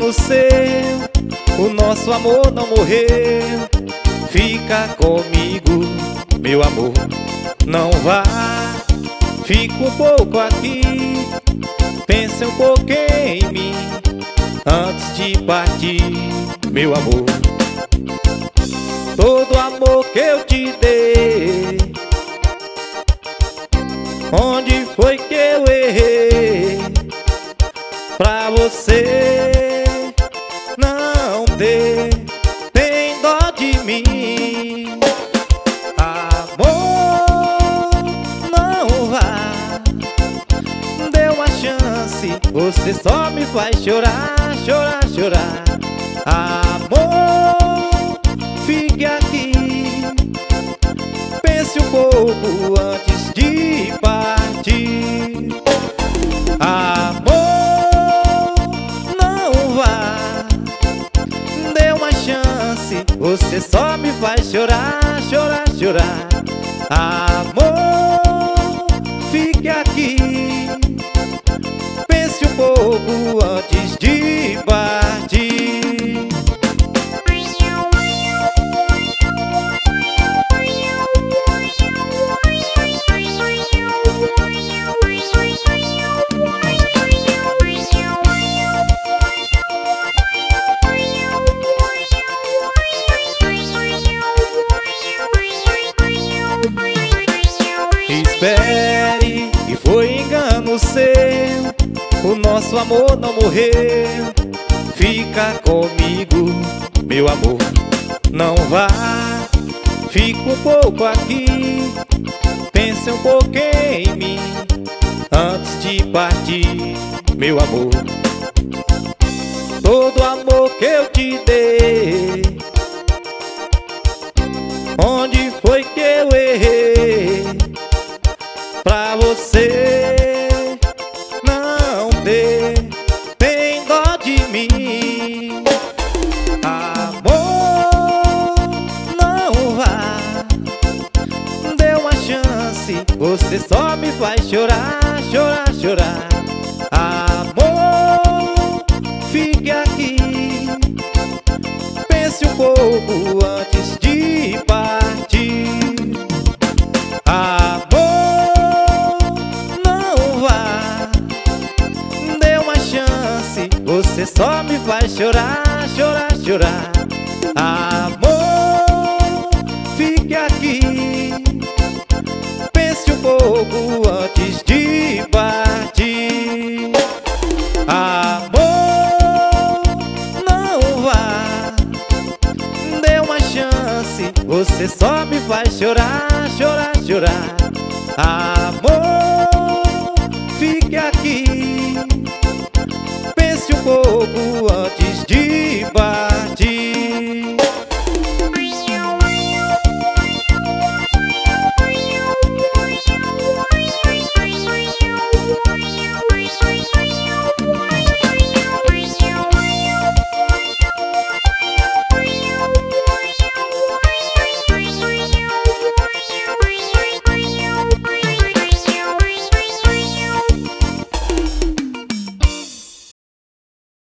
engano seu, o nosso amor não morreu. Fica comigo, meu amor, não vá. Fica um pouco aqui, pense um pouco em mim antes de partir, meu amor. Todo amor que eu te dei, onde foi que eu errei pra você não ter? Tem dó de mim, amor, não vá. Dê uma chance, você só me faz chorar, chorar, chorar. Amor, fique aqui, pense um pouco antes de partir. Amor, não vá. Dê uma chance, você só me faz chorar, chorar, chorar. Amor, fique aqui, pense um pouco antes de partir. Espere, que foi engano seu, o nosso amor não morreu. Fica comigo, meu amor, não vá. Fica um pouco aqui, pense um pouco em mim antes de partir, meu amor. Todo amor que eu te dei, onde foi que eu errei pra você não ter? Tem dó de mim, amor, não vá. Dê uma chance, você só me faz chorar, chorar, chorar. Amor, fique aqui, pense um pouco antes de partir. Você só me faz chorar, chorar, chorar. Amor, fique aqui, pense um pouco antes de partir. Amor, não vá. Dê uma chance, você só me faz chorar, chorar, chorar. Amor,